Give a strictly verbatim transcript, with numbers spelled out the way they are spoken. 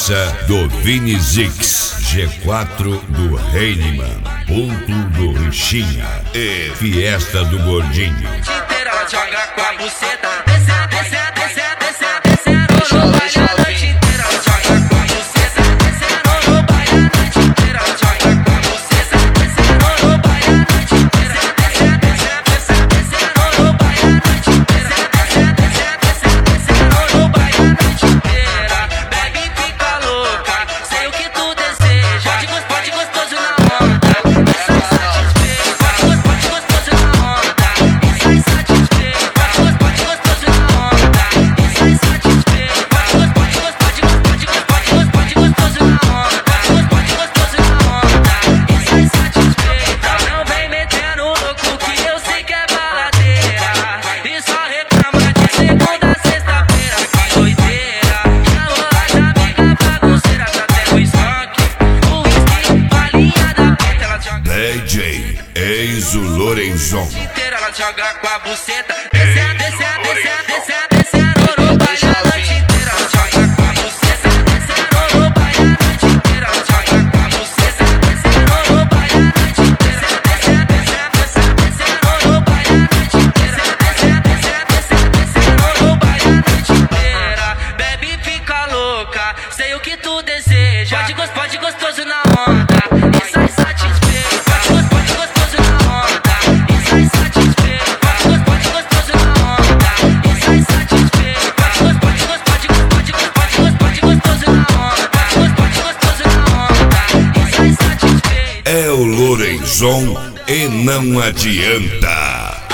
Praça do Vini Zix, G quatro do Heinemann, Ponto do Richinha e Fiesta do Gordinho. Ela joga com a buceta, desce, desce, desce, desce, desce, no baile a noite inteira. Ela joga com a buceta, desce, no baile a noite inteira. Ela joga com a buceta, desce, no baile a noite inteira. Desce, desce, desce, desce, no baile a noite inteira. Desce, desce, desce, desce, no baile a noite inteira. Bebe e fica louca, sei o que tu deseja. Pode gostoso, pode gostoso na onda, e sai satisfeito. Pode gostoso, pode gostoso na onda, e sai satisfeito. Pode gostoso, pode gostoso na onda, e sai satisfeito. Pode gostoso, pode gostoso, pode gostoso, pode gostoso na onda. Pode gostoso, pode gostoso na onda, e sai satisfeita. Não vem metendo louco que eu sei que é baladeira, e só reclama de segunda a sexta-feira. Que doideira, chamou as amigas bagunceira, tá tendo skunk, o whisky, balinha da preta. Ela joga D J Enzo Lorenzon. inteira, ela joga com a buceta, desce, desce, desce, desce, desce, no baile a noite inteira. Ela joga com a buceta, desce, no baile a noite inteira. Ela joga com a buceta, desce, no baile a noite inteira. Desce, desce, desce, desce, no baile a noite inteira. Desce, desce, desce, desce, no baile a noite inteira. Bebe e fica louca, sei o que tu deseja. Pode gostoso, pode gostoso na onda, e sai satisfeito. Pode gostoso, pode gostoso na onda, e sai satisfeito. Pode gostoso, pode gostoso na onda, e sai satisfeito. Pode gostoso, pode gostoso, pode gostoso, pode gostoso, pode gostoso na onda. Pode gostoso, pode gostoso na onda, e sai satisfeito. É o Lorenzon e não adianta.